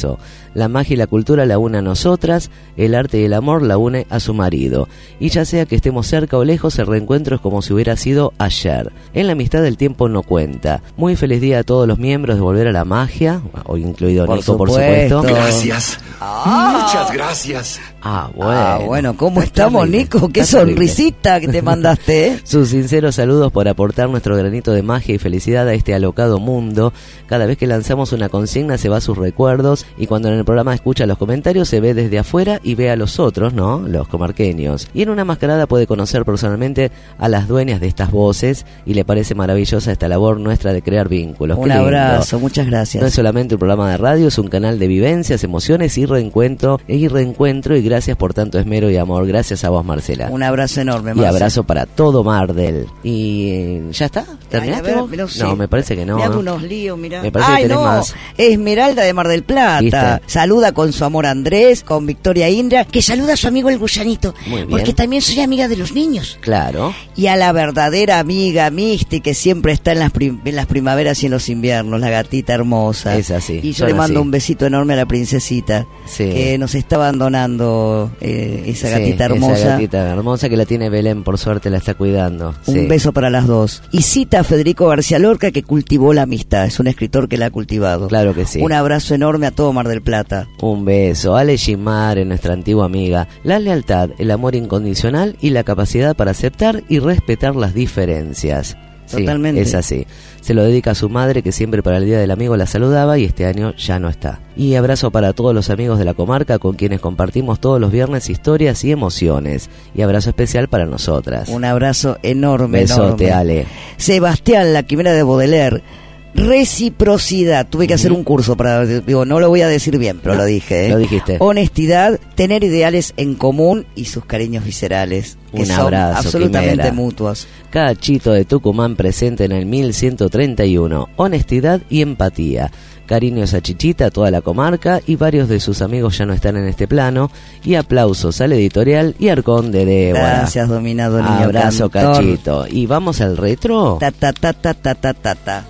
La magia y la cultura la une a nosotras, el arte y el amor la une a su marido. Y ya sea que estemos cerca o lejos, el reencuentro es como si hubiera sido ayer. En la amistad el tiempo no cuenta. Muy feliz día a todos los miembros de Volver a la Magia, hoy incluido por Nico, supuesto. por supuesto. Gracias. Ah. Muchas gracias. Ah, bueno. Ah, bueno, ¿cómo Está estamos, terrible. Nico? Qué Está terrible. sonrisita que te mandaste, ¿eh? Sus sinceros saludos por aportar nuestro granito de magia y felicidad a este alocado mundo. Cada vez que lanzamos una consigna se va a sus recuerdos, y cuando en el programa escucha los comentarios se ve desde afuera y ve a los otros, ¿no? Los comarqueños. Y en una mascarada puede conocer personalmente a las dueñas de estas voces, y le parece maravillosa esta labor nuestra de crear vínculos. Un Qué lindo. abrazo, muchas gracias. No es solamente un programa de radio, es un canal de vivencias, emociones y reencuentro, y reencuentro, y gracias por tanto esmero y amor. Gracias a vos, Marcela. Un abrazo enorme, Y Marcela. abrazo para todo Mardel. ¿Y eh, ya está? ¿Terminaste Ay, a ver, vos? pero sí. No, me parece que no. Me hago ¿no? unos líos, mirá. Me parece Ay, que tenés no, más. Esmeralda de Mar del Plata. ¿Viste? Saluda con su amor a Andrés, con Victoria Indra, que saluda a su amigo el gusanito. Muy bien. Porque también soy amiga de los niños. Claro. Y a la verdadera amiga Misty, que siempre está en las, prim- en las primaveras y en los inviernos, la gatita hermosa. Es así. Y yo son le mando así. un besito enorme a la princesita, Sí. que nos está abandonando eh, esa Sí, gatita hermosa. Esa gatita hermosa que la tiene Belén, por suerte la está cuidando. Un Sí. beso para las dos. Y cita a Federico García Lorca, que cultivó la amistad. Es un escritor que la ha cultivado. Claro que sí. Un abrazo enorme a todo Mar del Plata. Un beso. Ale Gimare, nuestra antigua amiga. La lealtad, el amor incondicional y la capacidad para aceptar y respetar las diferencias. Sí, Totalmente. es así. Se lo dedica a su madre, que siempre para el Día del Amigo la saludaba, y este año ya no está. Y abrazo para todos los amigos de la comarca con quienes compartimos todos los viernes historias y emociones. Y abrazo especial para nosotras. Un abrazo enorme, Besote, enorme. Ale. Sebastián, la quimera de Baudelaire. Reciprocidad. Tuve que hacer un curso para... Digo, no lo voy a decir bien, pero No, lo dije. ¿eh? lo dijiste. Honestidad, tener ideales en común y sus cariños viscerales. Que Un son abrazo, absolutamente Quimera. mutuos. Cachito de Tucumán presente en el mil ciento treinta y uno. Honestidad y empatía. Cariños a Chichita, a toda la comarca, y varios de sus amigos ya no están en este plano. Y aplausos al editorial y Arcón de Débora. Gracias, dominado niño Abrazo, cantor. Cachito. ¿Y vamos al retro? Ta, ta, ta, ta, ta, ta, ta, ta.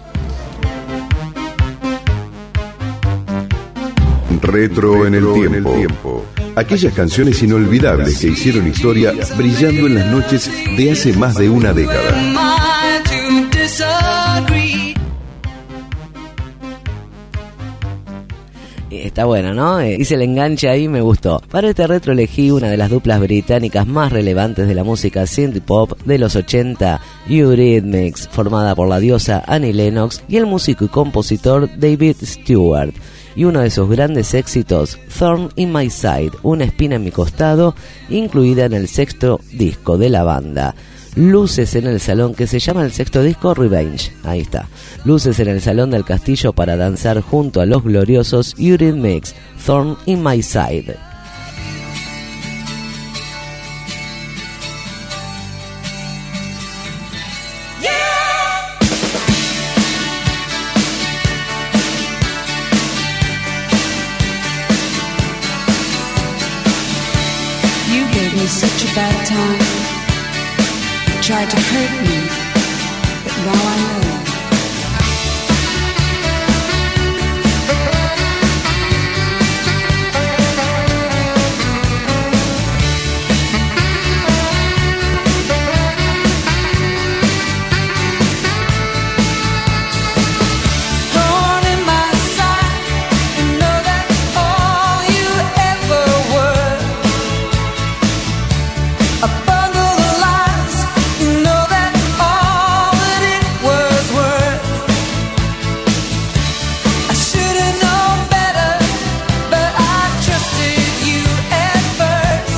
Retro en el tiempo. Aquellas canciones inolvidables que hicieron historia brillando en las noches de hace más de una década. Está bueno, ¿no? Eh, hice el enganche ahí, me gustó. Para este retro elegí una de las duplas británicas más relevantes de la música synth pop de los ochenta, Eurythmics, formada por la diosa Annie Lennox y el músico y compositor David Stewart. Y uno de sus grandes éxitos, Thorn in My Side, una espina en mi costado, incluida en el sexto disco de la banda. Luces en el salón, que se llama el sexto disco Revenge. Ahí está. Luces en el salón del castillo para danzar junto a los gloriosos Eurythmics, Thorn in My Side. You gave me such a bad time. Tried to hurt me, but now I know. Thorn in my side, you know that's all you ever were. A bundle of lies, you know that's all that it was worth. I should have known better, but I trusted you at first.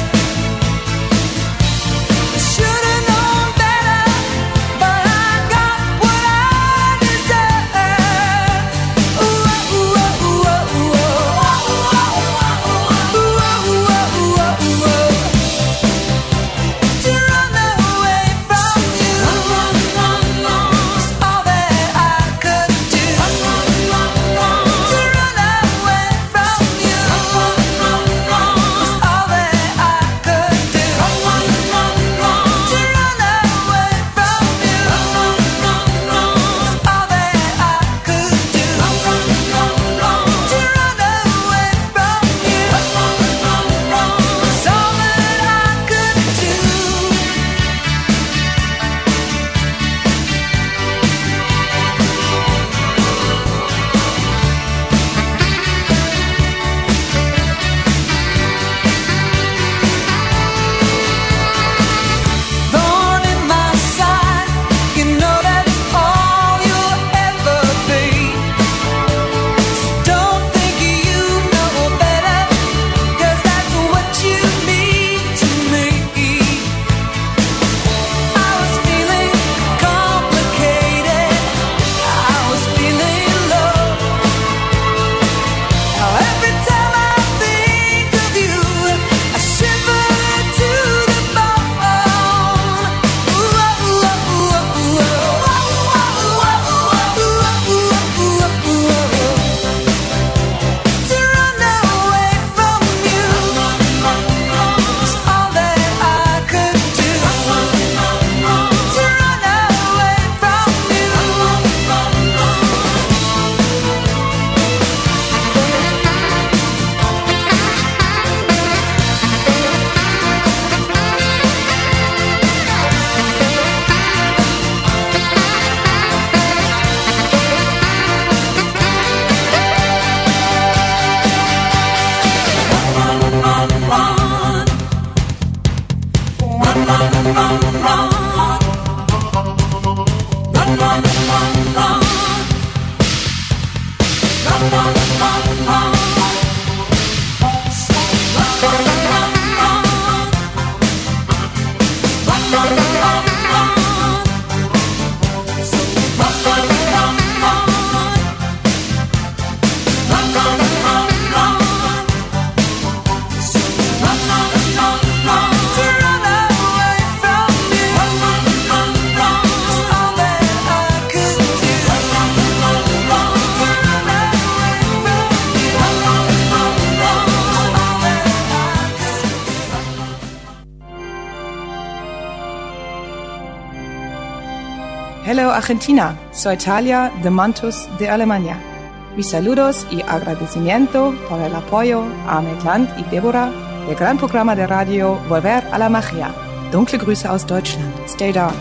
I should have known better, but I got what I deserve. Ooh, ooh, ooh, ooh, ooh, ooh, ooh, ooh, ooh, ooh, ooh. Hello Argentina, soy Talia de Mantus de Alemania. Mis saludos y agradecimiento por el apoyo a Maitland y Deborah del gran programa de radio Volver a la Magia. Dunkle Grüße aus Deutschland. Stay dark.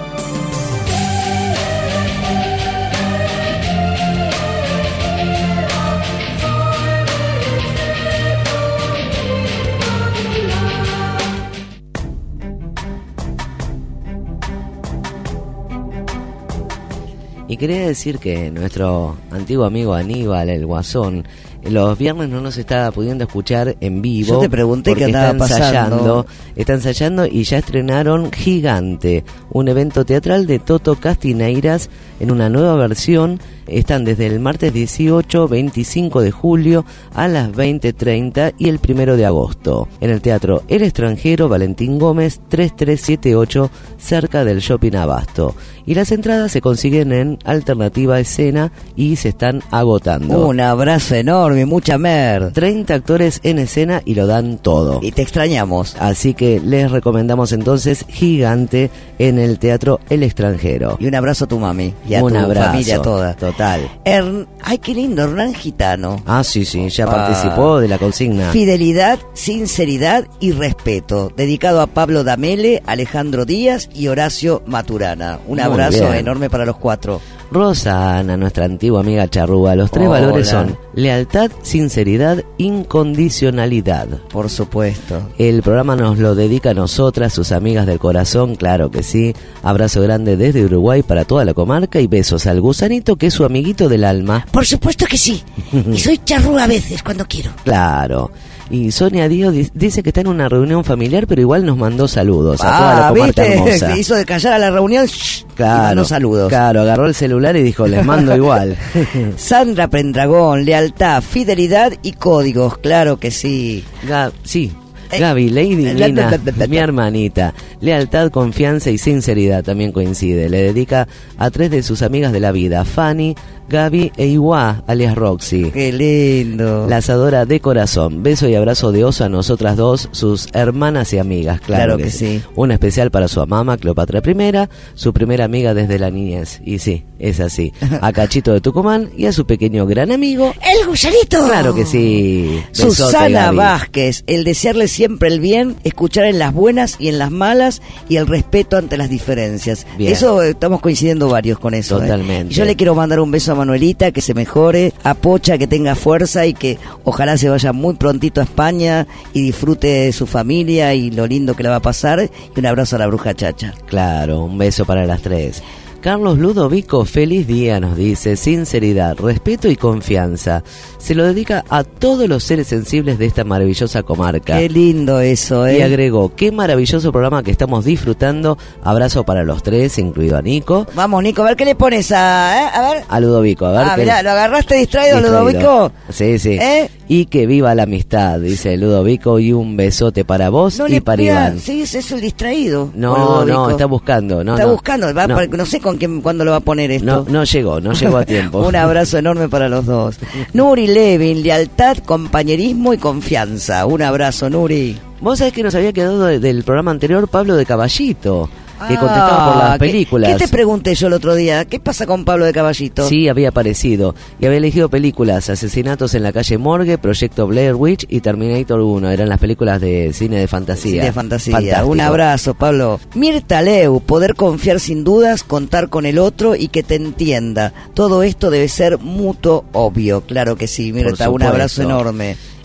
Y quería decir que nuestro antiguo amigo Aníbal, el Guasón, los viernes no nos está pudiendo escuchar en vivo. Yo te pregunté qué está andaba ensayando, pasando. Está ensayando y ya estrenaron Gigante, un evento teatral de Toto Castineiras en una nueva versión. Están desde el martes dieciocho, veinticinco de julio a las veinte treinta y el primero de agosto en el Teatro El Extranjero, Valentín Gómez tres tres siete ocho, cerca del Shopping Abasto. Y las entradas se consiguen en Alternativa Escena y se están agotando. Un abrazo enorme, mucha mer. treinta actores en escena y lo dan todo. Y te extrañamos. Así que les recomendamos entonces Gigante en el Teatro El Extranjero. Y un abrazo a tu mami y a un tu abrazo, familia toda. Total. Hern... Ay, qué lindo, Hernán Gitano. Ah, sí, sí, ya Ah. participó de la consigna. Fidelidad, sinceridad y respeto. Dedicado a Pablo Damele, Alejandro Díaz y Horacio Maturana. Un Muy abrazo bien. enorme para los cuatro. Rosana, nuestra antigua amiga charrúa, los tres Hola. valores son lealtad, sinceridad, incondicionalidad. Por supuesto. El programa nos lo dedica a nosotras, sus amigas del corazón, claro que sí. Abrazo grande desde Uruguay para toda la comarca y besos al gusanito que es su amiguito del alma. Por supuesto que sí. Y soy charrúa a veces cuando quiero. Claro. Y Sonia Díaz di- dice que está en una reunión familiar, pero igual nos mandó saludos a toda la Ah, comarca ¿viste? hermosa. Hizo de callar a la reunión. Shh, y Claro, mandó saludos. claro, agarró el celular y dijo, les mando igual. Sandra Pendragón, lealtad, fidelidad y códigos, claro que sí. Ga- sí, Gaby, Lady la- la- Nina, la- la- la- mi hermanita. Lealtad, confianza y sinceridad también coincide. Le dedica a tres de sus amigas de la vida, Fanny, Gaby e Iwa, alias Roxy. Qué lindo. La asadora de corazón. Beso y abrazo de oso a nosotras dos, sus hermanas y amigas, claro, Claro que, que sí. sí. Una especial para su mamá, Cleopatra I, su primera amiga desde la niñez. Y sí, es así. A Cachito de Tucumán y a su pequeño gran amigo, ¡El gusanito! claro que sí. Besote, Susana Gaby. Vázquez, el desearle siempre el bien, escuchar en las buenas y en las malas y el respeto ante las diferencias. Bien. Eso eh, estamos coincidiendo varios con eso. ¿eh? Totalmente. Y yo le quiero mandar un beso a Manuelita, que se mejore, a Pocha, que tenga fuerza y que ojalá se vaya muy prontito a España y disfrute de su familia y lo lindo que le va a pasar. Y un abrazo a la bruja Chacha. Claro, un beso para las tres. Carlos Ludovico, feliz día, nos dice, sinceridad, respeto y confianza. Se lo dedica a todos los seres sensibles de esta maravillosa comarca. Qué lindo eso, ¿eh? Y agregó, qué maravilloso programa que estamos disfrutando. Abrazo para los tres, incluido a Nico. Vamos, Nico, a ver qué le pones a... ¿eh? A ver. A Ludovico, a ver. Ah, qué- mirá, lo agarraste distraído, Distraído. Ludovico. Sí, sí. ¿Eh? Y que viva la amistad, dice Ludovico, y un besote para vos No y le para mirá, Iván. sí, es eso el distraído. No, Ludovico. no, está buscando. No, está no. buscando, va No. para- no sé con quién, cuándo lo va a poner esto. No, no llegó, no llegó a tiempo. Un abrazo enorme para los dos. Nuri Levin, lealtad, compañerismo y confianza. Un abrazo, Nuri. Vos sabés que nos había quedado de- del programa anterior Pablo de Caballito, que contestaba por las ¿qué- películas. ¿Qué, te pregunté yo el otro día? ¿Qué pasa con Pablo de Caballito? Sí, había aparecido. Y había elegido películas, Asesinatos en la calle Morgue, Proyecto Blair Witch y Terminator uno. Eran las películas de cine de fantasía. Sí, de fantasía. Fantástico. Un abrazo, Pablo. Mirta Leu, poder confiar sin dudas, contar con el otro y que te entienda. Todo esto debe ser mutuo obvio. Claro que sí, Mirta. Un supuesto. abrazo enorme.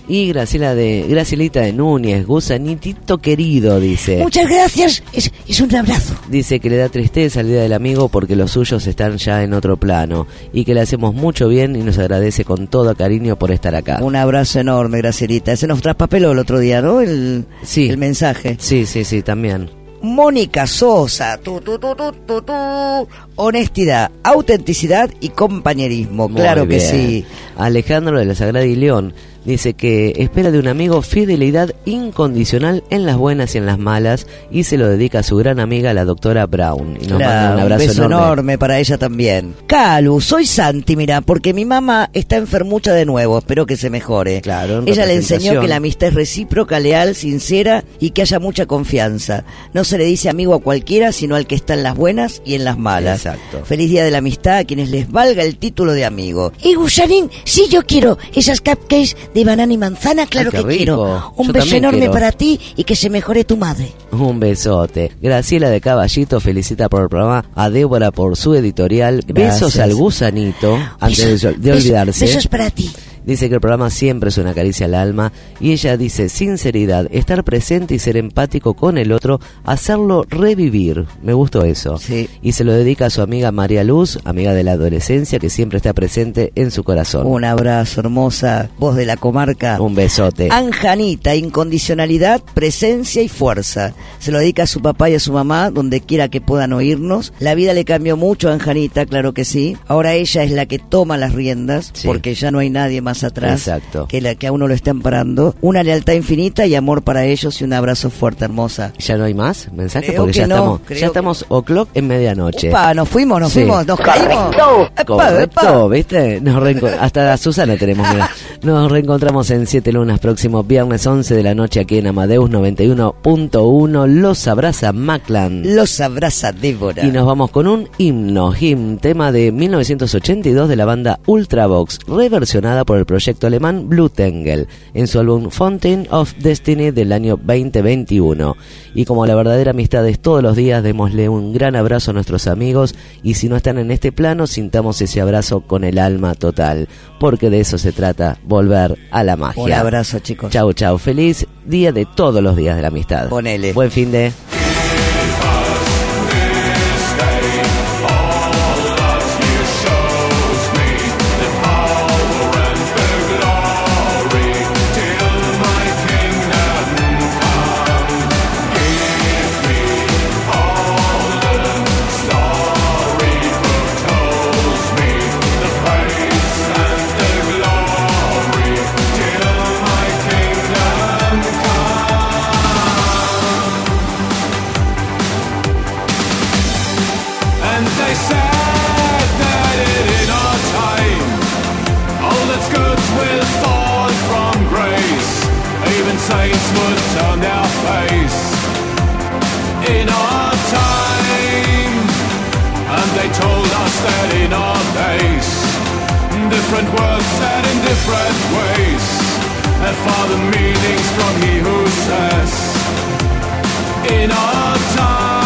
Y Graciela de, Gracielita de Núñez, gusanitito querido, dice. Muchas gracias, es, es un abrazo. Dice que le da tristeza el día del amigo porque los suyos están ya en otro plano y que le hacemos mucho bien y nos agradece con todo cariño por estar acá. Un abrazo enorme, Gracielita. Ese nos traspapeló el otro día, ¿no? El, sí. el mensaje. Sí, sí, sí, también. Mónica Sosa, tu, tu, tu, tu, tu, tu. Honestidad, autenticidad y compañerismo. Muy claro que bien. sí. Alejandro de la Sagrada y León dice que espera de un amigo fidelidad incondicional en las buenas y en las malas y se lo dedica a su gran amiga, la doctora Brown. Y nos Claro, manda un abrazo beso enorme. enorme para ella también. Calu, soy Santi, mira, porque mi mamá está enfermucha de nuevo, espero que se mejore. Claro, en ella le enseñó representación. que la amistad es recíproca, leal, sincera y que haya mucha confianza. No se le dice amigo a cualquiera, sino al que está en las buenas y en las malas. Exacto. Feliz Día de la Amistad a quienes les valga el título de amigo. Y Gusanín, sí, yo quiero esas cupcakes de banana y manzana, claro Ay, qué que rico. quiero. Un Yo beso también enorme quiero. para ti y que se mejore tu madre. Un besote. Graciela de Caballito felicita por el programa a Débora por su editorial. Gracias. Besos al gusanito, antes Besos, de, de besos, olvidarse. Besos para ti. Dice que el programa siempre es una caricia al alma y ella dice sinceridad, estar presente y ser empático con el otro, hacerlo revivir. Me gustó eso. Sí. Y se lo dedica a su amiga María Luz, amiga de la adolescencia, que siempre está presente en su corazón. Un abrazo, hermosa voz de la comarca. Un besote. Anjanita, incondicionalidad, presencia y fuerza. Se lo dedica a su papá y a su mamá, donde quiera que puedan oírnos. La vida le cambió mucho a Anjanita, claro que sí. Ahora ella es la que toma las riendas, Sí. porque ya no hay nadie más atrás. Exacto. Que, la, que a uno lo está amparando. Una lealtad infinita y amor para ellos y un abrazo fuerte, hermosa. ¿Ya no hay más mensajes? Creo Porque que ya no, estamos, creo ya estamos o'clock en medianoche. Upa, nos fuimos, nos Sí. fuimos, nos caímos. Epa, Correcto, epa. ¿viste? Nos reenco- hasta a Susana tenemos, mira. Nos reencontramos en Siete Lunas próximo viernes once de la noche aquí en Amadeus noventa y uno punto uno. Los abraza Maclan. Los abraza Débora. Y nos vamos con un himno, hymn, tema de mil novecientos ochenta y dos de la banda Ultravox, reversionada por el proyecto alemán Blue Tangle, en su álbum Fountain of Destiny del año veinte veintiuno. Y como la verdadera amistad es todos los días, démosle un gran abrazo a nuestros amigos y si no están en este plano, sintamos ese abrazo con el alma total, porque de eso se trata, volver a la magia. Un abrazo, chicos. Chau, chau. Feliz día de todos los días de la amistad. Ponele. Buen fin de... And they said that in our time, all that's good will fall from grace. Even saints would turn their face. In our time, and they told us that in our days, different words said in different ways, have found the meanings from he who says, in our time.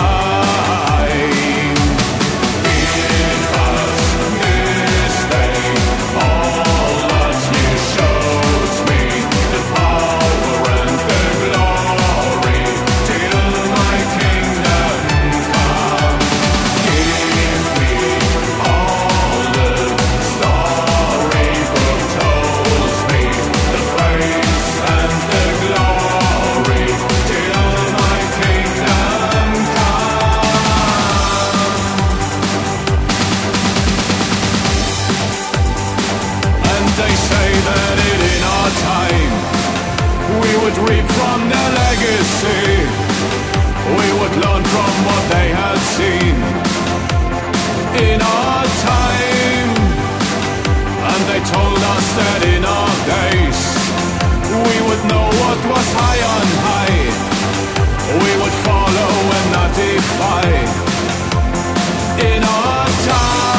Reap from their legacy. We would learn from what they had seen in our time. And they told us that in our days we would know what was high on high. We would follow and not defy. In our time.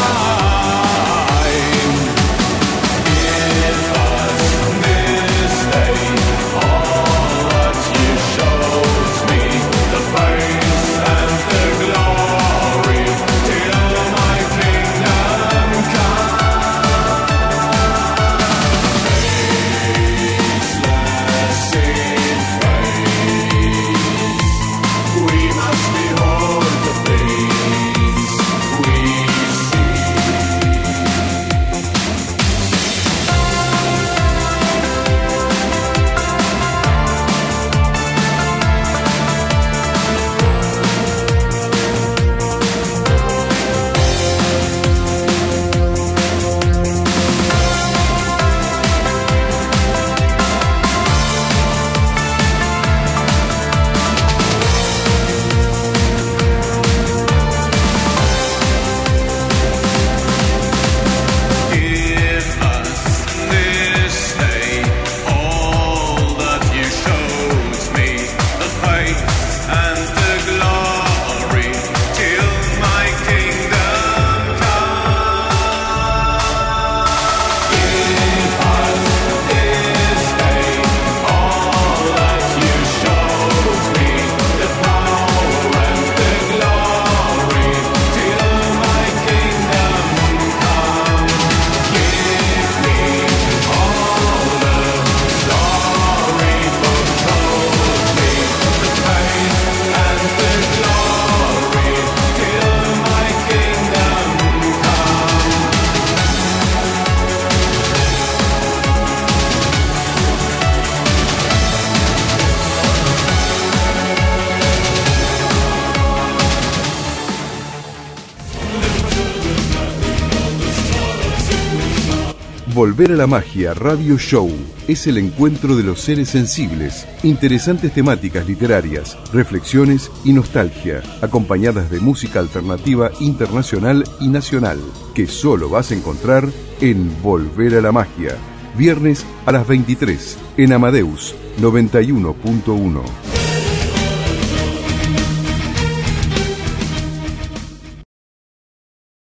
Volver a la Magia Radio Show es el encuentro de los seres sensibles, interesantes temáticas literarias, reflexiones y nostalgia, acompañadas de música alternativa internacional y nacional, que solo vas a encontrar en Volver a la Magia, viernes a las veintitrés, en Amadeus noventa y uno punto uno.